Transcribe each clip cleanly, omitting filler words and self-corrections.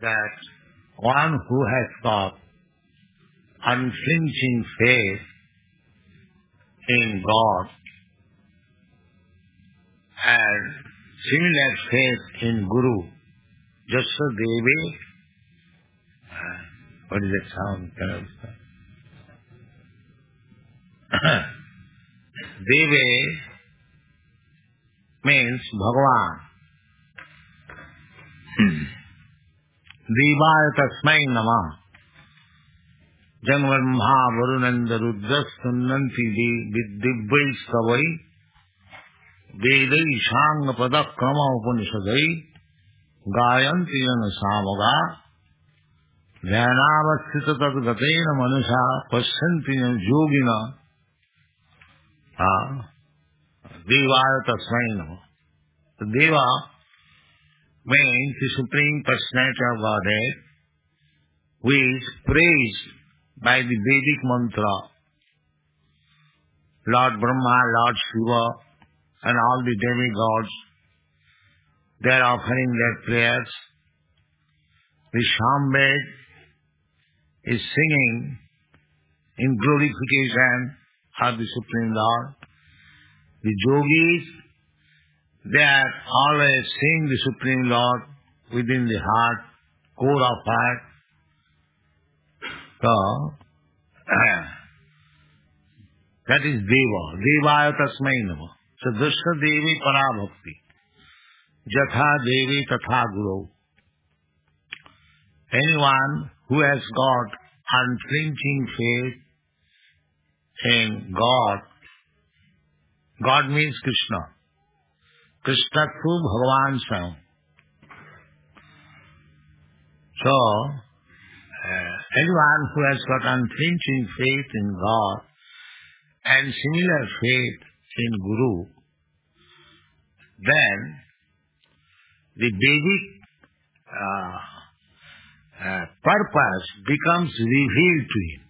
that one who has got unflinching faith in God and similar faith in Guru, Jasya Devi, what is that sound? Devi means Bhagavan. Devaya tasmai namah. Janvarmha varunanda rudras sunnanti divyai savai vedai shanga padakrama upanishadai gayanti jana samaga dhyanavasthita tad gatena manusha pasyanti jana yogina Devaya tasmai namah. The Deva means the Supreme Personality of Godhead, who is praised by the Vedic mantra. Lord Brahma, Lord Shiva, and all the demigods, they are offering their prayers. The Shambhed is singing in glorification of the Supreme Lord. The yogis, they are always seeing the Supreme Lord within the heart, core of heart. So, that is Deva. Devaya tasmai namah. So, Jasya Devi Parabhakti. Jatha Devi Tatha Guru. Anyone who has got unflinching faith in God, God means Krishna. Krishna through Bhagavan Swayam. So, anyone who has got unflinching faith in God and similar faith in Guru, then the Vedic purpose becomes revealed to him.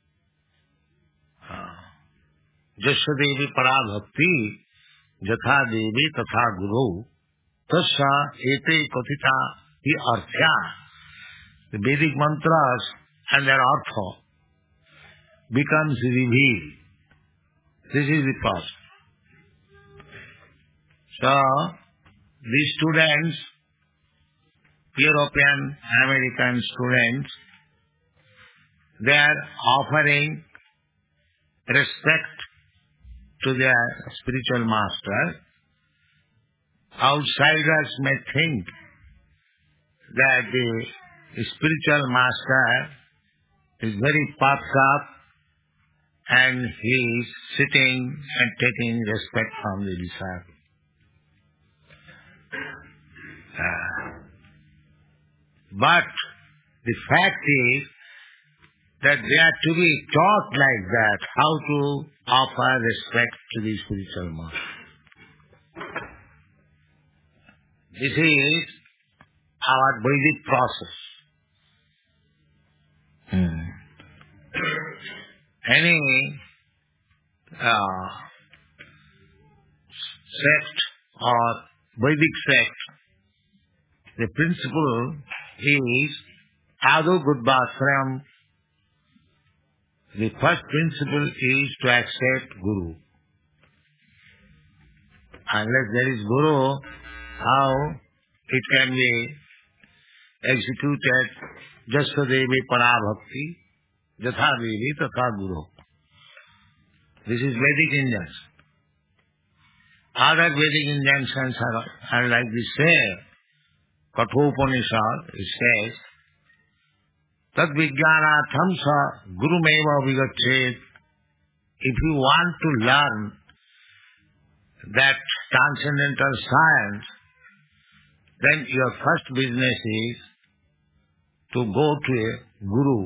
Jasya Devi Parabhakti Jatha Devi Tatha Guru Tasya Ete Kathita Hi Arthya. The Vedic mantras and their artha becomes revealed. This is the process. So, these students, European, American students, they are offering respect to their spiritual master. Outsiders may think that the spiritual master is very puffed up and he is sitting and taking respect from the disciple. But the fact is that they are to be taught like that, how to offer respect to the spiritual master. This is our Vedic process. Any sect or Vedic sect, the principle is Adu Gudbasram. The first principle is to accept Guru. Unless there is Guru, how it can be executed? Jasya Devi Parabhakti, Jatha Devi Tatha Guru. This is Vedic injunction. Other Vedic injunctions are like this same. Kathopanishad, it says, Tad vijnanatham sa gurumeva vigachet. If you want to learn that transcendental science, then your first business is to go to a Guru.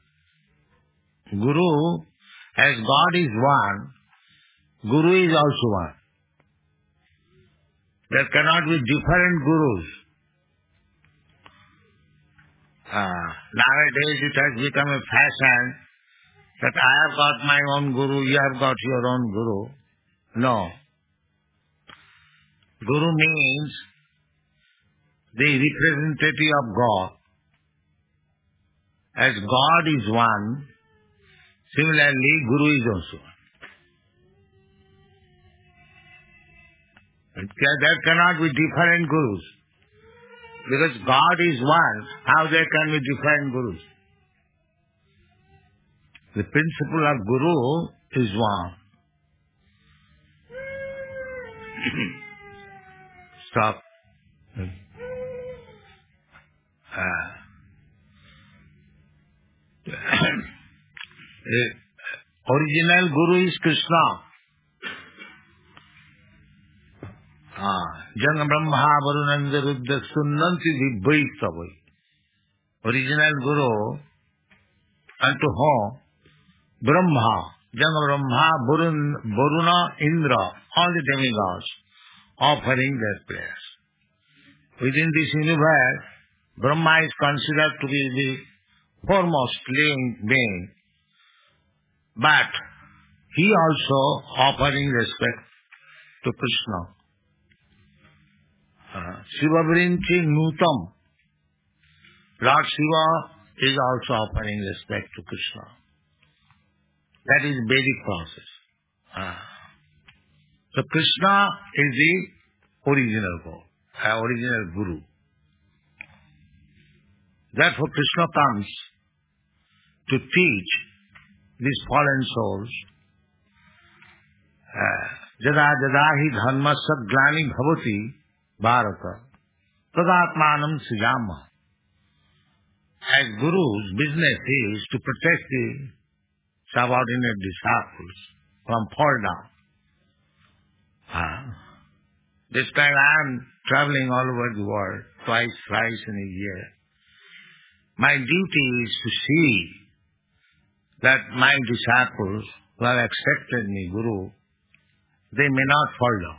Guru, as God is one, Guru is also one. There cannot be different Gurus. Nowadays it has become a fashion that I have got my own Guru, you have got your own Guru. No. Guru means the representative of God. As God is one, similarly Guru is also one. There cannot be different Gurus. Because God is one, how there can be different Gurus? The principle of Guru is one. Stop. The original Guru is Krishna. Janga Brahma Varunanda Ruddha Sunnanti Vibhai Savai. Original Guru unto whom Brahma, Janga Brahma, Varuna, Indra, all the demigods offering their prayers. Within this universe, Brahma is considered to be the foremost living being, but he also offering respect to Krishna. Shiva Vrinchi Nutam. Lord Shiva is also offering respect to Krishna. That is Vedic process. So Krishna is the original God, original Guru. Therefore Krishna comes to teach these fallen souls. Jada jada hi dharmasya glani bhavati bharata tadatmanam srijama. As Guru's business is to protect the subordinate disciples from fall down. This time I am traveling all over the world, twice, thrice in a year. My duty is to see that my disciples who have accepted me, Guru, they may not fall down.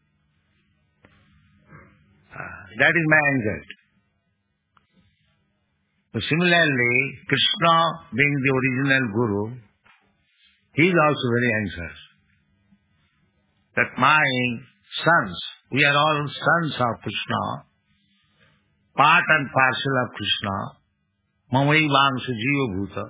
That is my anxiety. So similarly, Krishna being the original Guru, he is also very anxious that my sons, we are all sons of Krishna, part and parcel of Krishna, mamai vangsa jiva bhuta,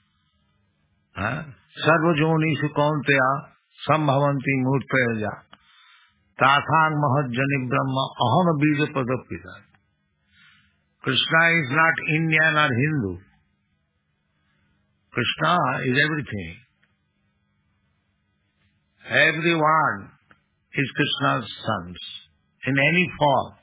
sarva jonishu kaunteya sambhavanti murtayaja, tathang mahajjani brahma aham bija padapita. Krishna is not Indian or Hindu. Krishna is everything. Everyone is Krishna's sons in any form.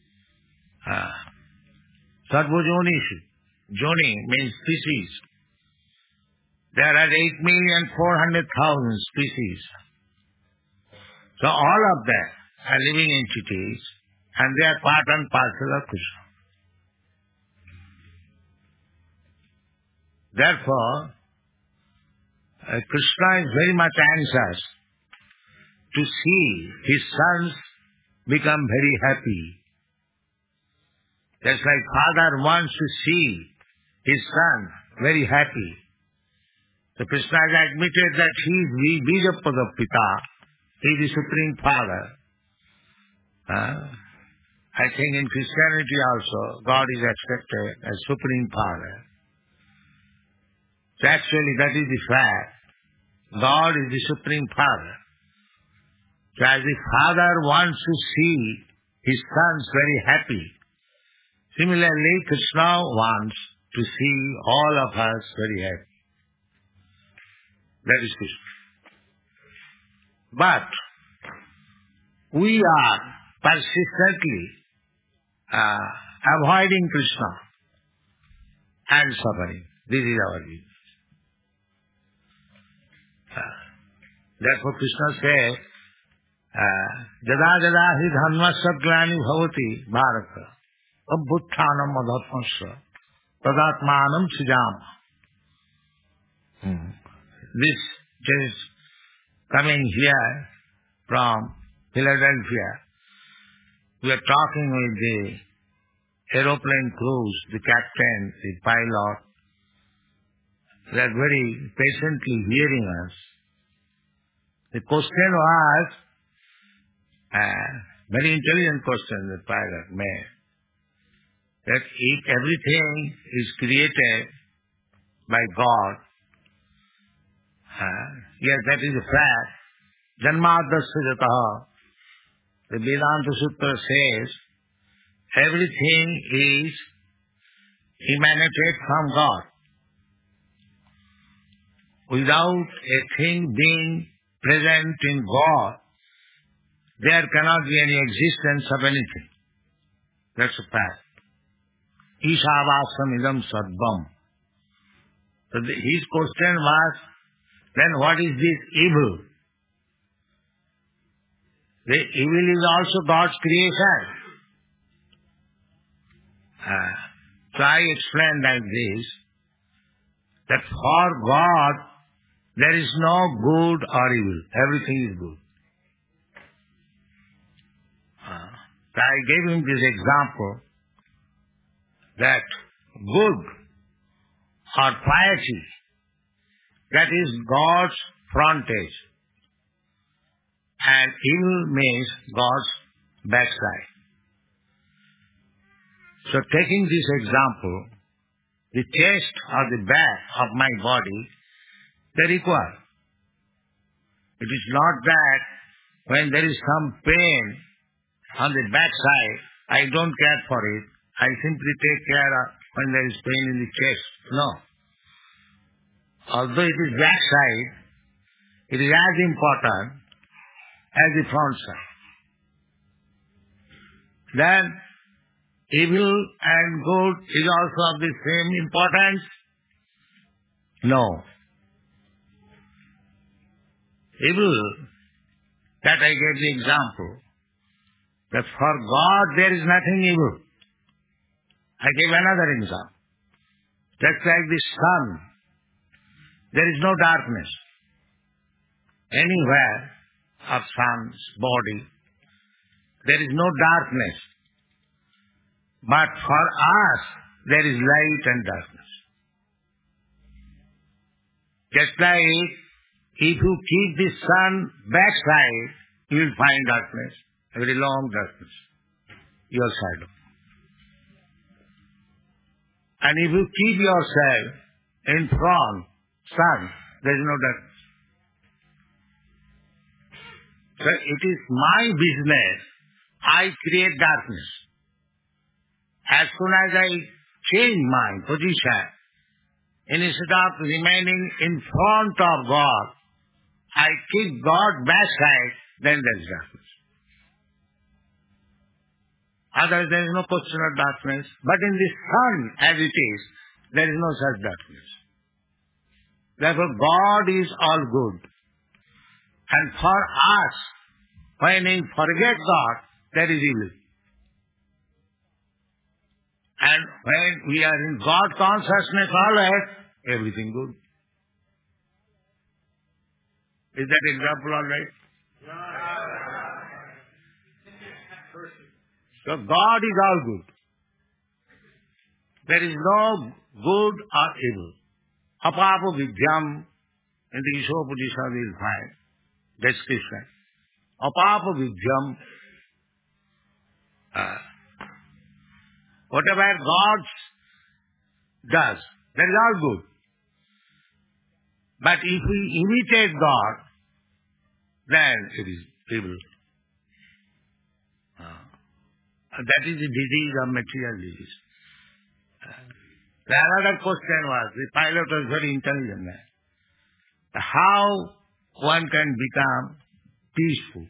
Sarva jonishu. Joni means species. There are 8,400,000 species. So all of them are living entities and they are part and parcel of Krishna. Therefore, Krishna is very much anxious to see his sons become very happy. Just like father wants to see his son very happy. So Krishna has admitted that he is Bijapada Pita, he is the Supreme Father. I think in Christianity also, God is accepted as Supreme Father. So actually that is the fact. God is the Supreme Father. So as the Father wants to see his sons very happy, similarly Krishna wants to see all of us very happy. That is Krishna. But we are persistently avoiding Krishna and suffering. This is our view. Therefore Krishna says, Jada jada hi dhammasya glani bhavati bharata abhutthanam adhatmasya tadatmanam srijama. This is coming here from Philadelphia. We are talking with the aeroplane crews, the captain, the pilot. They are very patiently hearing us. The question was, very intelligent question the pilot made, that if everything is created by God. Yes, that is a fact. Janmadasya jataha. The Vedanta Sutra says everything is emanated from God. Without a thing being present in God, there cannot be any existence of anything. That's a fact. Ishavasam idam sarvam. So his question was, then what is this evil? The evil is also God's creation. So I explained like this, that for God there is no good or evil. Everything is good. So I gave him this example that good or piety, that is God's frontage, and evil means God's backside. So taking this example, the chest or the back of my body, they're equal. It is not that when there is some pain on the backside, I don't care for it. I simply take care of when there is pain in the chest. No. Although it is backside, it is as important as the front side. Then, evil and good is also of the same importance? No. Evil, that I gave the example, that for God there is nothing evil. I gave another example. Just like the sun, there is no darkness anywhere of sun's body. There is no darkness. But for us, there is light and darkness. Just like if you keep the sun backside, you will find darkness, a very long darkness, your shadow. And if you keep yourself in front, sun, there is no darkness. So it is my business. I create darkness. As soon as I change my position, instead of remaining in front of God, I keep God backside, then there is darkness. Otherwise there is no question of darkness. But in the sun as it is, there is no such darkness. Therefore God is all good. And for us, when we forget God, there is evil. And when we are in God consciousness always, everything good. Is that example all right? So God is all good. There is no good or evil. Apapa vidyam, in the Ishopadisha we will find description. Apapa vidyam, whatever God does, that is all good. But if we imitate God, then it is evil. That is the disease of material disease. The another question was, the pilot was very intelligent man. How one can become peaceful?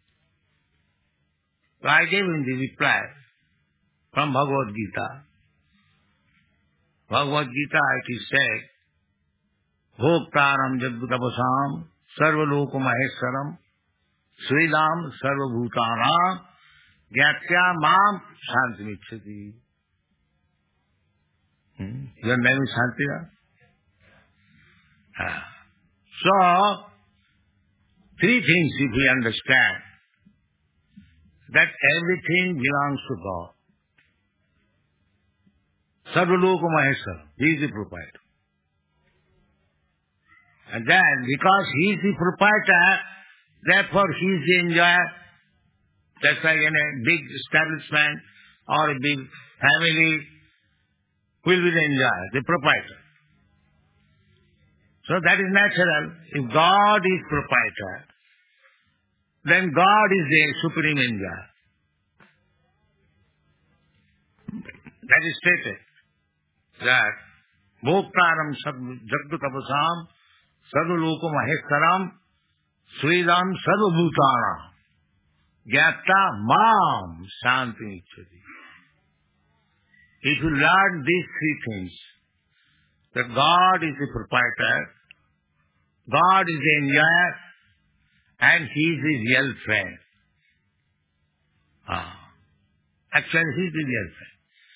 So I gave him the reply from Bhagavad Gita. Bhagavad Gita, it is said, Bhoktaram Jadgutapasam Sarvaloka Maheswaram Sridam Sarvabhutanam Gyatya Mam Shantimicchati. Your name is Shantira? So, three things if we understand. That everything belongs to God. Sarvaloka Maheswara, He is the proprietor. And then, because He is the proprietor, therefore He is the enjoyer. Just like in a big establishment or a big family, who will be the enjoyer? The proprietor. So that is natural. If God is proprietor, then God is the supreme enjoyer. That is stated that Bhoktaram Jagdutapasam Saduluku Mahekaram Sridam Sadubhutana Gyata Mam Shanti Ichchati. If you learn these three things, that God is the proprietor, God is the enjoyer, and He is the real friend. Actually, He is the real friend.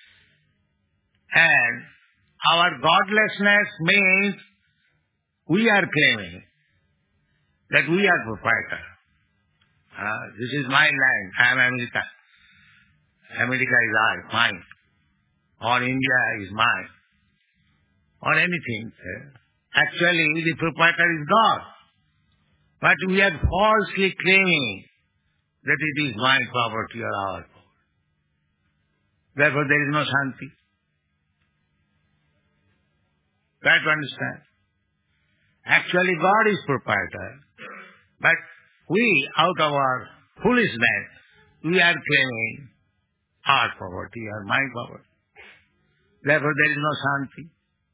And our godlessness means we are claiming that we are proprietor. This is my land. I am America. America is mine. Or India is mine. Or anything. Actually, the proprietor is God. But we are falsely claiming that it is my property or our property. Therefore, there is no Shanti. Try to understand. Actually, God is proprietor. But we, out of our foolishness, we are claiming our property or my property. Therefore, there is no Shanti.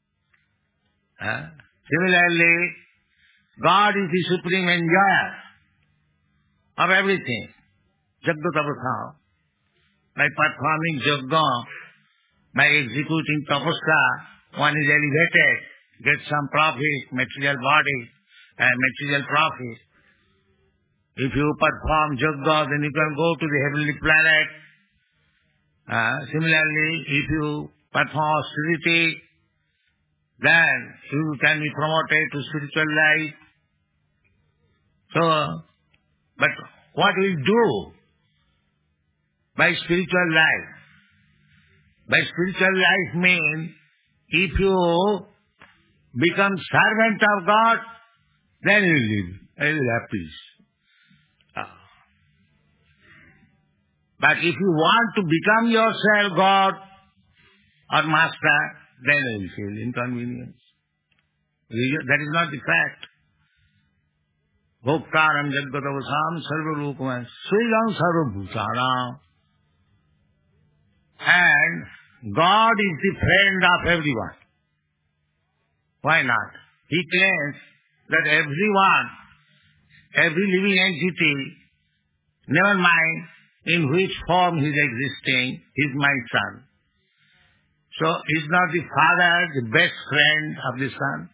Similarly, God is the supreme enjoyer of everything. Jagdutapasam. By performing yajna, by executing tapasya, one is elevated, gets some profit, material body, and material profit. If you perform yajna, then you can go to the heavenly planet. Similarly, if you perform austerity, then you can be promoted to spiritual life. So, but what we do by spiritual life? By spiritual life means, if you become servant of God, then you will have peace. But if you want to become yourself God or master, then you will feel inconvenience. That is not the fact. Bhoktaram Jagdutapasam Sarvarupam Sridam Sarvabhutanam. And God is the friend of everyone. Why not? He claims that everyone, every living entity, never mind in which form he is existing, is my son. So is not the father the best friend of the son?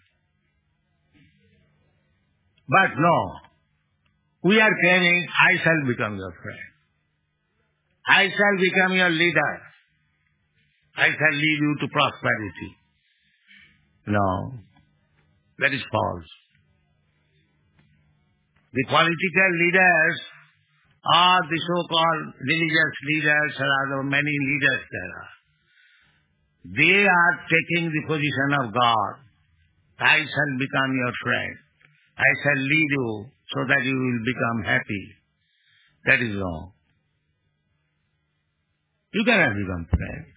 But no, we are claiming, I shall become your friend. I shall become your leader. I shall lead you to prosperity. No, that is false. The political leaders or the so-called religious leaders, there are many leaders there are. They are taking the position of God. I shall become your friend. I shall lead you so that you will become happy. That is wrong. You cannot become friend.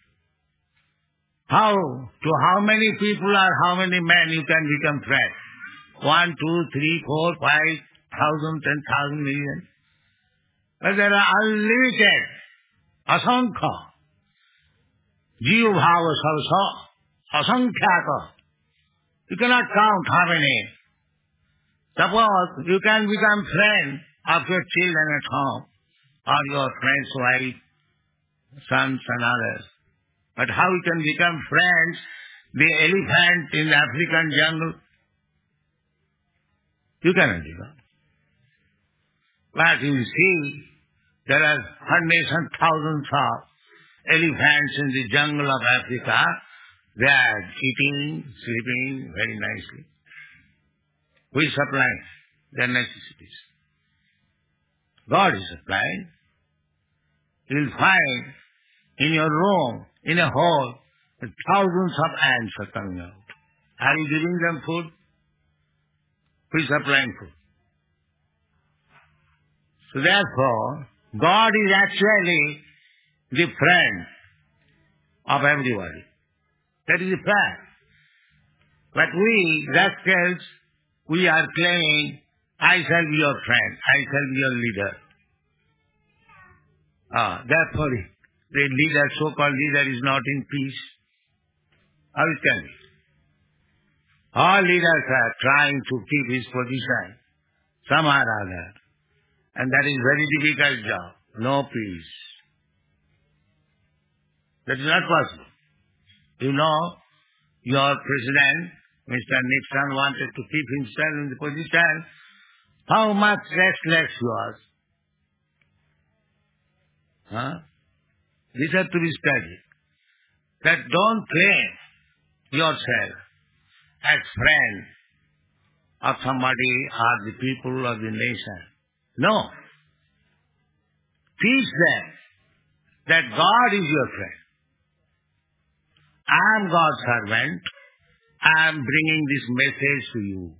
To how many people or how many men you can become friend? 1, 2, 3, 4, 5, 1,000, 10,000 million. But there are unlimited, asankha. Jiva bhava sarsa, asankhyato. You cannot count how many. Suppose you can become friend of your children at home, or your friend's wife, sons and others. But how you can become friends, the elephant in the African jungle? You cannot become. But you see, there are hundreds and thousands of elephants in the jungle of Africa. They are eating, sleeping very nicely. We supply their necessities. God is supplying. You will find in your room, in a hole, thousands of ants are coming out. Are you giving them food? Who is supplying food? So therefore, God is actually the friend of everybody. That is the fact. But we, rascals, we are claiming, I shall be your friend, I shall be your leader. Therefore, the leader, so-called leader, is not in peace. How it can be? All leaders are trying to keep his position somehow or other. And that is very difficult job. No peace. That is not possible. You know, your president, Mr. Nixon, wanted to keep himself in the position. How much restless he was. This has to be studied. That don't claim yourself as friend of somebody or the people of the nation. No. Teach them that God is your friend. I am God's servant. I am bringing this message to you.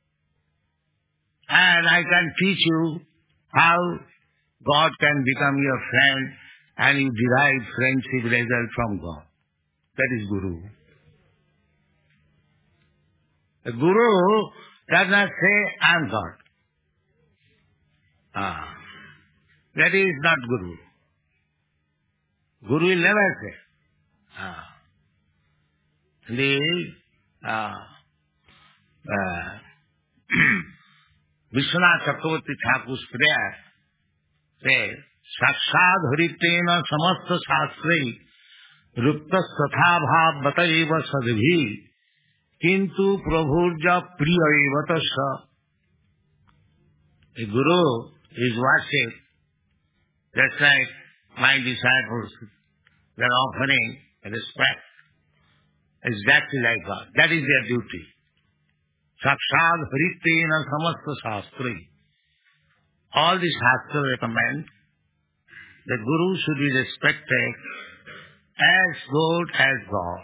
And I can teach you how God can become your friend and you derive friendship result from God. That is Guru. The Guru does not say, I am God. That is not Guru. Guru will never say. Vishwanath Chakravarti Thakur's prayer says, Sakshad Haritena Samasta Shastrai Ruptas Tatha Bhav Bataiva Sadbhi Kintu Prabhurja Priya Evatasya. The Guru is worship. That's right. My disciples, they are offering respect exactly like God. That is their duty. Sakshad Haritena Samasta Shastrai. All the Shastra recommend that Guru should be respected as good as God.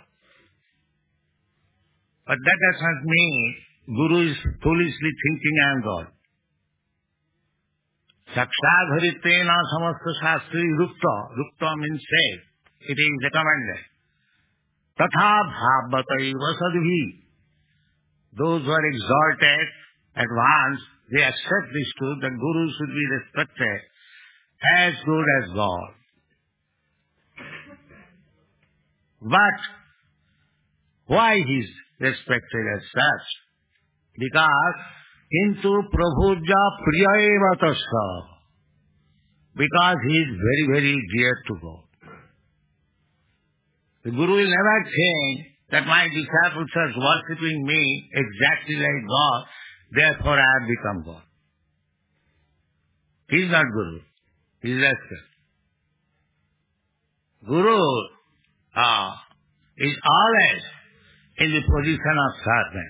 But that does not mean Guru is foolishly thinking I am God. Sakshad Haritena Samasta Shastri Rupta. Rupta means safe. It is recommended. Tatha Bhavataiva Sadbhi. Those who are exalted, advanced, they accept this truth that Guru should be respected as good as God. But why he is respected as such? Because Kintu Prabhuja Priyaevatasya. Because he is very, very dear to God. The Guru will never say that my disciples are worshipping me exactly like God, therefore I have become God. He is not Guru. He is respect. Guru is always in the position of servant.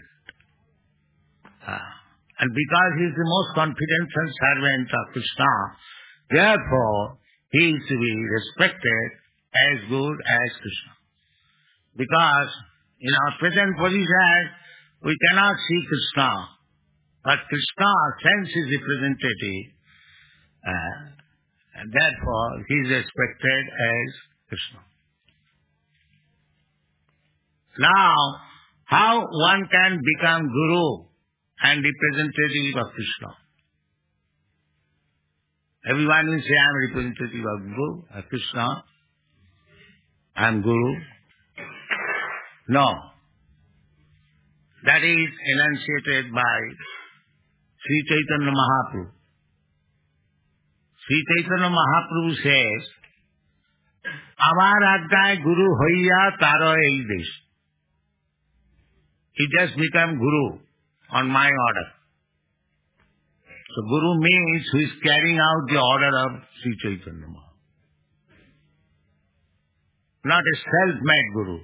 And because he is the most confidential servant of Krishna, therefore he is to be respected as good as Krishna. Because in our present position, we cannot see Krishna, but Krishna sends his representative, and therefore he is respected as Krishna. Now, how one can become Guru and representative of Krishna? Everyone will say, I am representative of Guru, of Krishna. I am Guru. No. That is enunciated by Sri Chaitanya Mahaprabhu. Sri Chaitanya Mahaprabhu says, Amar Ajnay Guru Hoiya Taro Ei Desh. He just became Guru on my order. So Guru means who is carrying out the order of Sri Chaitanya Mahaprabhu. Not a self-made Guru.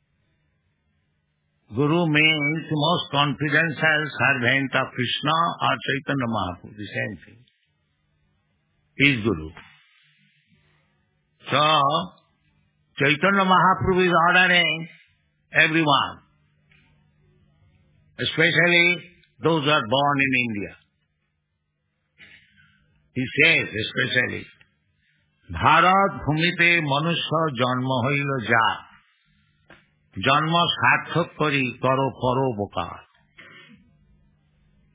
Guru means the most confidential servant of Krishna or Chaitanya Mahaprabhu, the same thing. He is Guru. So, Chaitanya Mahaprabhu is ordering everyone, especially those who are born in India. He says especially, Bharat Bhumite Manusya Janma Hoilo Ja. Janma Sarthak Kari Karo Paro Bokar.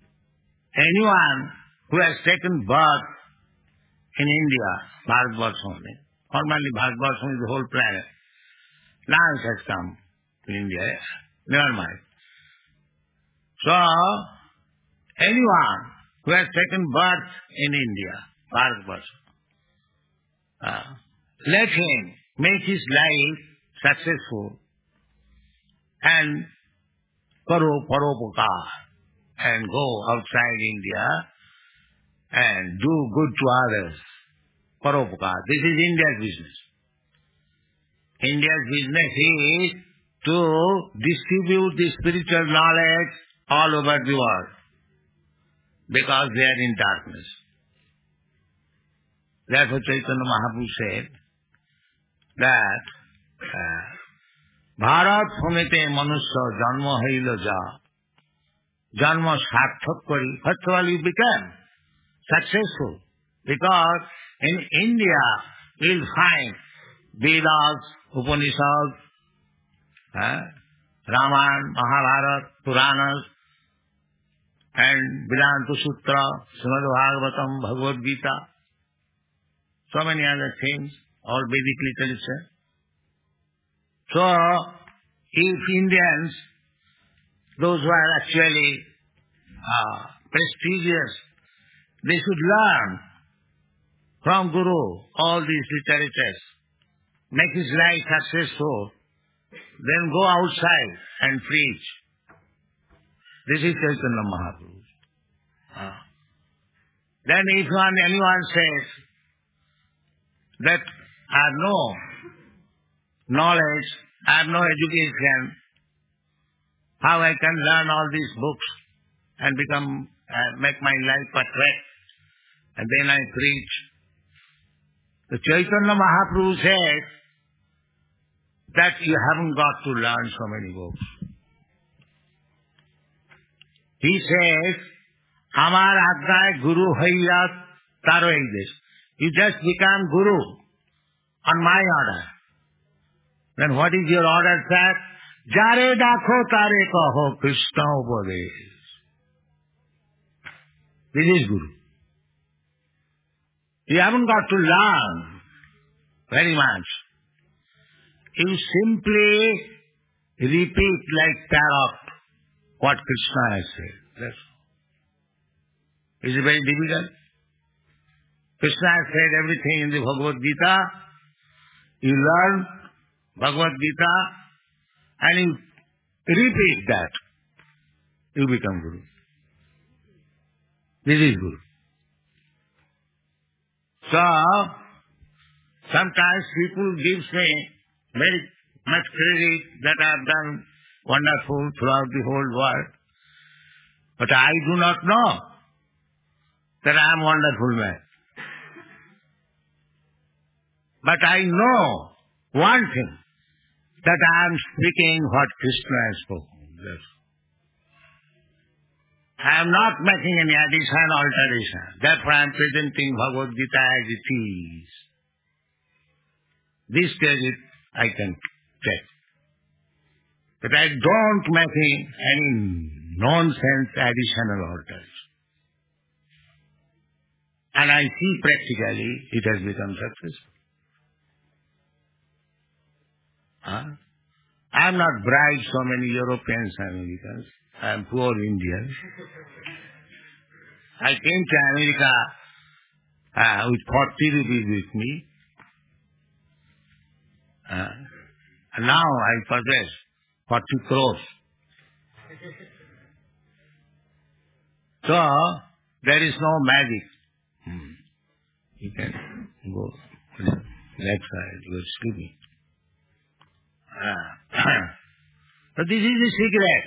anyone who has taken birth in India, Bharatvarsha only, formerly Bharatvarsha is the whole planet. Now it has come to India. Never mind. So, anyone who has taken birth in India, Bharatvarsha, let him make his life successful and paropakar and go outside India and do good to others. Paropakar. This is India's business. India's business is to distribute the spiritual knowledge all over the world because they are in darkness. Therefore Chaitanya Mahaprabhu said that Bharat Bhumite Manusya Janma Haila Ja Janma Sarthak Kari. First of all, you become successful because in India you will find Vedas, Upanishads, Ramayana, Mahabharata, Puranas, and Vedanta Sutra, Srimad Bhagavatam, Bhagavad Gita, so many other things, all Vedic literature. So, if Indians, those who are actually prestigious, they should learn from Guru all these literatures, make his life successful, then go outside and preach. This is Chaitanya Mahaprabhu. Then if anyone says that I have no knowledge, I have no education, how I can learn all these books and become, make my life perfect, and then I preach. The Chaitanya Mahaprabhu said that you haven't got to learn so many books. He says, Amar Aggai Guru Haiyat Taro Aidesh. You just become Guru on my order. Then what is your order, sir? Jare dakho tare kaho Krishna upadesh. This is Guru. You haven't got to learn very much. You simply repeat like parrot what Krishna has said. That's all. Is it very difficult? Krishna has said everything in the Bhagavad Gita. You learn Bhagavad Gita and you repeat that. You become Guru. This is Guru. So, sometimes people give me very much credit that I have done wonderful throughout the whole world. But I do not know that I am a wonderful man. But I know one thing, that I am speaking what Krishna has spoken. Yes. I am not making any addition or alteration. Therefore I am presenting Bhagavad Gita as it is. This credit I can take. But I don't make any nonsense addition or alteration. And I see practically it has become successful. I am not bribed so many Europeans, Americans. I am poor Indian. I came to America with 40 rupees with me. And now I possess 40 crores. So, there is no magic. You can go left side, you are sleeping. But this is the secret.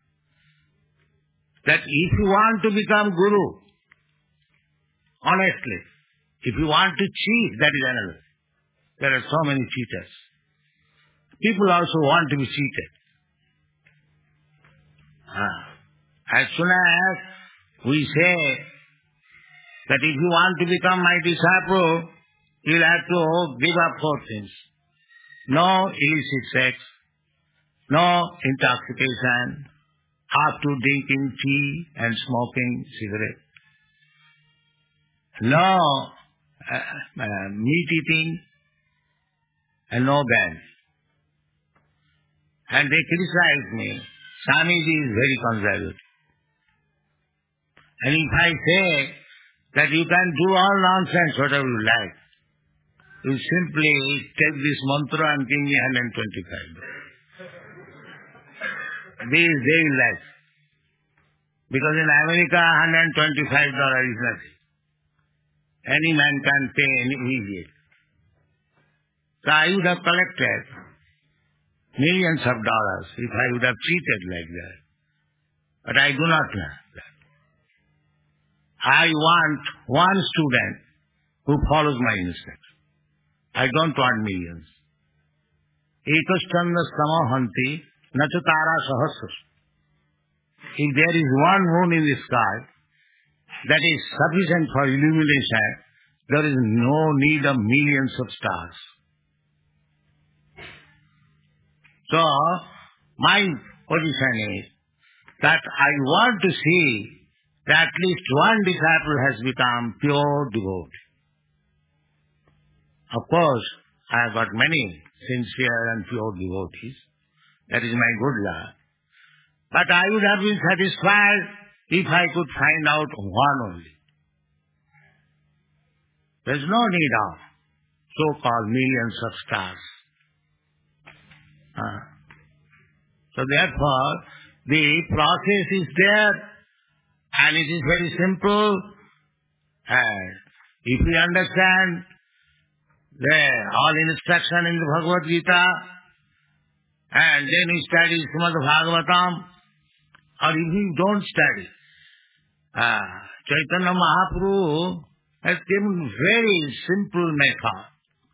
That if you want to become Guru, honestly, if you want to cheat, that is another. There are so many cheaters. People also want to be cheated. As soon as we say that if you want to become my disciple, you will have to give up 4 things. No illicit sex, no intoxication, up to drinking tea and smoking cigarette. No meat eating and no ban. And they criticize me. Swamiji is very conservative. And if I say that you can do all nonsense, whatever you like, you simply take this mantra and give me 125. This is daily life. Because in America, $125 is nothing. Any man can pay immediately. So I would have collected millions of dollars if I would have treated like that. But I do not have that. I want one student who follows my instructions. I don't want millions. Ekaschandra samahanti nachatara sahasras. If there is one moon in the sky that is sufficient for illumination, there is no need of millions of stars. So, my position is that I want to see that at least one disciple has become pure devotee. Of course, I have got many sincere and pure devotees. That is my good luck. But I would have been satisfied if I could find out one only. There is no need of so-called millions of stars. So therefore, the process is there and it is very simple. And if we understand all instruction in the Bhagavad Gita and then we study Srimad Bhagavatam, or if we don't study, Chaitanya Mahaprabhu has given very simple method.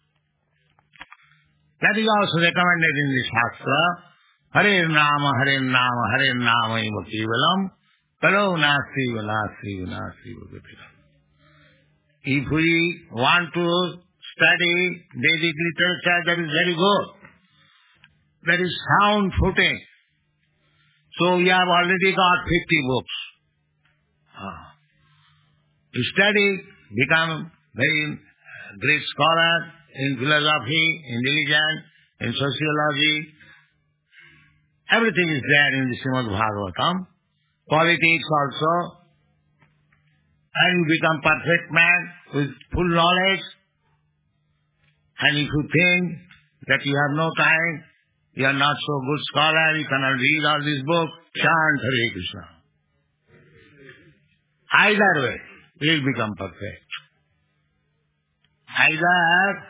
That is also recommended in the Shastra. Hare Nama, Hare Nama, Hare Nama eva kevalam, kalo nasti valasti vanasti vagatiram. If we want to study Vedic literature, that is very good. That is sound footing. So we have already got 50 books. To study, become very great scholar in philosophy, in religion, in sociology. Everything is there in the Srimad Bhagavatam. Politics also. And you become perfect man with full knowledge. And if you think that you have no time, you are not so good scholar, you cannot read all these books, chant Hare Krishna. Either way, you will become perfect. Either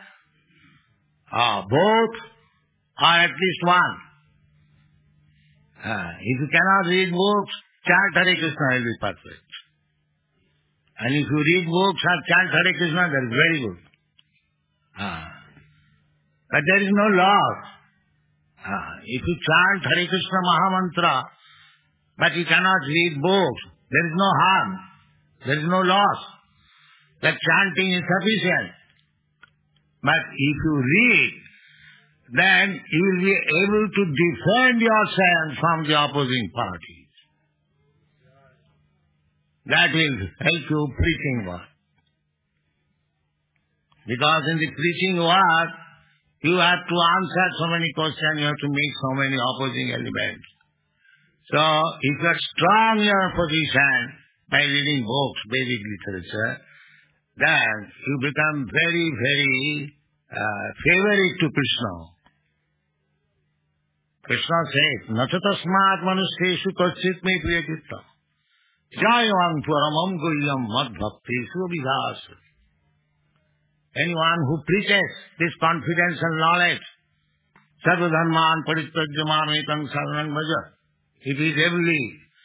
both or at least one. If you cannot read books, chant Hare Krishna will be perfect. And if you read books or chant Hare Krishna, that is very good. But there is no loss. If you chant Hare Krishna Mahamantra, but you cannot read books, there is no harm. There is no loss. That chanting is sufficient. But if you read, then you will be able to defend yourself from the opposing parties. That will help you preaching work. Because in the preaching work, you have to answer so many questions, you have to meet so many opposing elements. So, if you are strong in your position by reading books, Vedic literature, then you become very, very favorite to Krishna. Krishna says, Nachatasmat manusheshu kachit me priyatitta. Jayam paramam guhyam mad bhaktesu vidhasa. Anyone who preaches this confidence and knowledge, sarva dharman parityajyaman ekam saranam bhaja, if he is really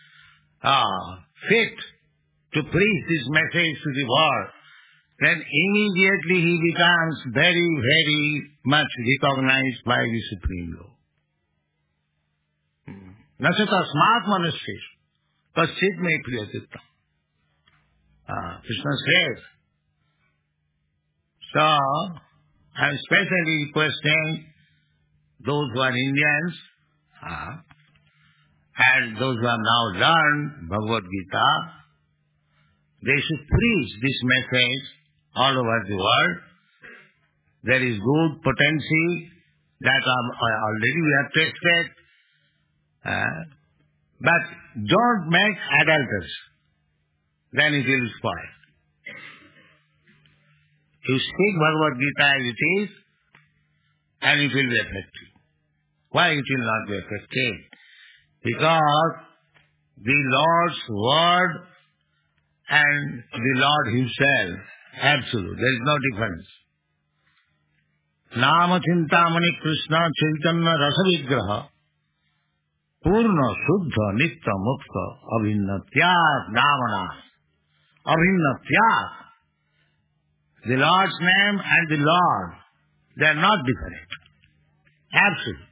fit to preach this message to the world, then immediately he becomes very, very much recognized by the Supreme Lord. Nasata smart manusheshu kaschit me priyatitta. Krishna says. So, I am specially requesting those who are Indians, And those who have now learned Bhagavad Gita, they should preach this message all over the world. There is good potency that already we have tested. But don't make adulterers. Then it will spoil. You speak Bhagavad Gita as it is, and it will be effective. Why it will not be effective? Because the Lord's word and the Lord Himself, absolute. There is no difference. Nama Chintamani Krishna Chaitanya Rasa Vigraha Purna Shuddha Nitya Mukta Abhinna Tyag Namana. Abhinna Tyag. The Lord's name and the Lord, they are not different. Absolute.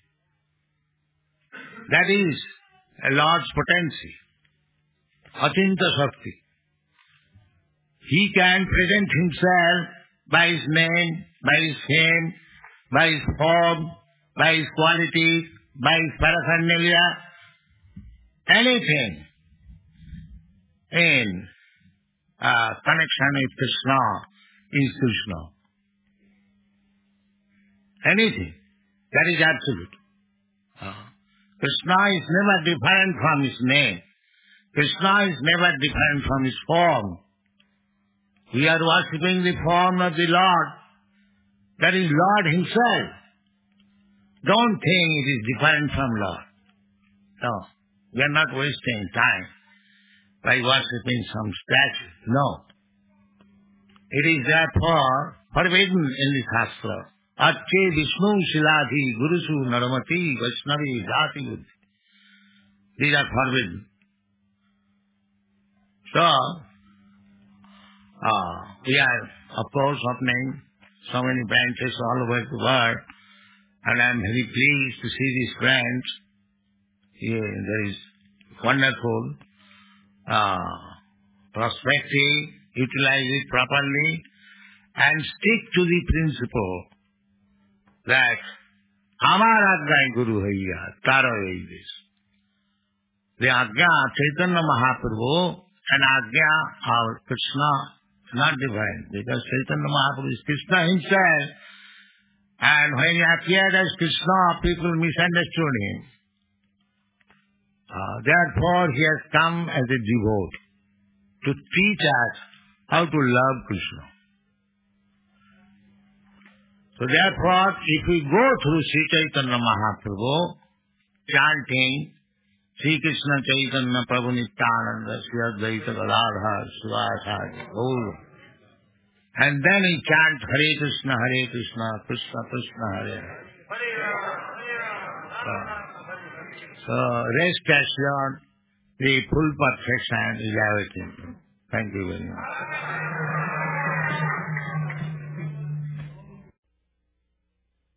That is a Lord's potency. Achinta Shakti. He can present Himself by His name, by His fame, by His form, by His qualities, by His paraphernalia, anything in connection with Krishna is Krishna. Anything. That is absolute. Krishna is never different from His name. Krishna is never different from His form. We are worshipping the form of the Lord. That is Lord Himself. Don't think it is different from Lord. No. We are not wasting time by worshipping some statue. No. It is therefore forbidden in the Shastra. Atche Vishnu Shiladhi Gurusu Naramati Vaishnavi Jati Buddhi. These are forbidden. So, we are, of course, opening so many branches all over the world, and I am very pleased to see these friends. Here, there is wonderful perspective, utilize it properly, and stick to the principle that Amar Ajna Guru Haiya, Tara Vedis. The Ajna Chaitanya Mahaprabhu and Ajna of Krishna is not different, because Chaitanya Mahaprabhu is Krishna Himself, and when He appeared as Krishna, people misunderstood Him. Therefore, He has come as a devotee to teach us how to love Krishna. So therefore, if we go through Sri Chaitanya Mahaprabhu, chanting Sri Krishna Chaitanya Prabhu Nityananda Sri Advaita Gadadhar Srivasadi Gaur, and then he chants Hare Krishna, Krishna Krishna, Hare Hare. So rest assured, the full perfection is everything. Thank you very much.